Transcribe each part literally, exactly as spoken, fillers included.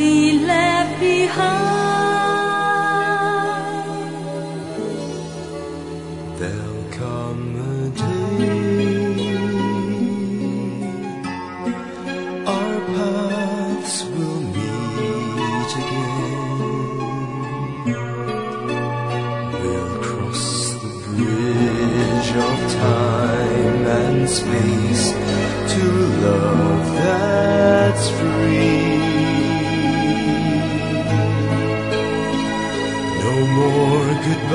we left behind. There'll come a day our paths will meet again. We'll cross the bridge of time and space to love that's free. No more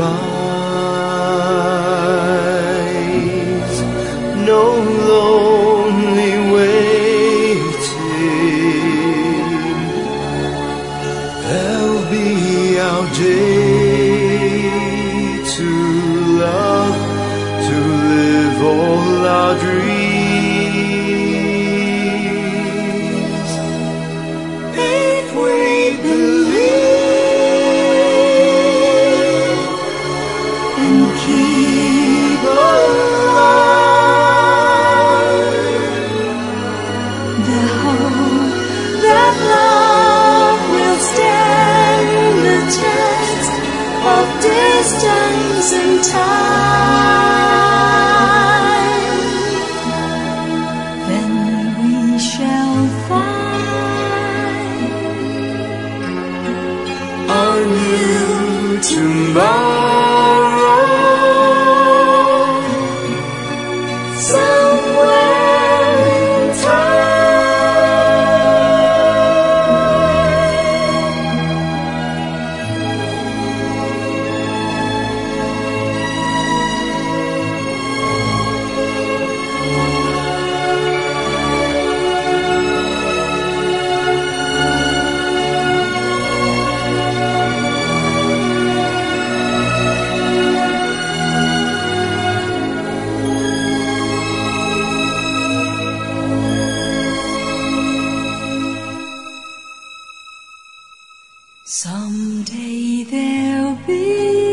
goodbyes, no lonely waiting. There'll be our day to love, to live all our dreams. If we believe and keep alive The hope that love will stand the test of distance and time, then we shall find our new tomorrow somewhere in someday there'll be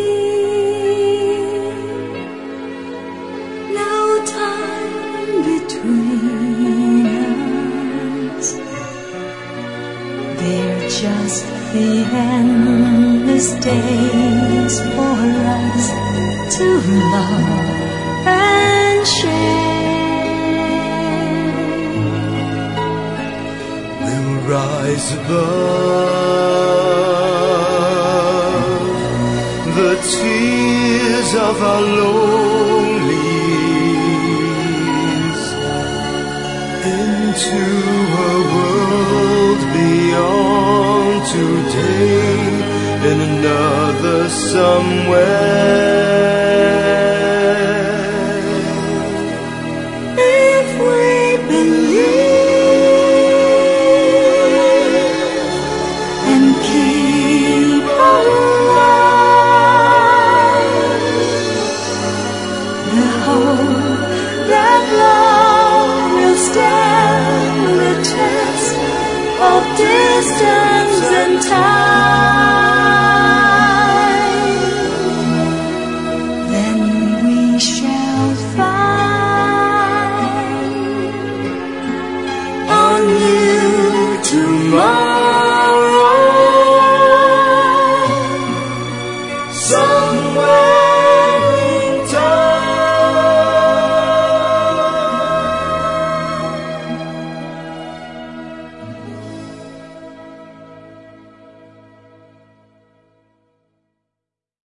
no time between us. They're just the endless days for us to love and share. we'll rise above the tears of our lonelies into a world beyond today, in another somewhere.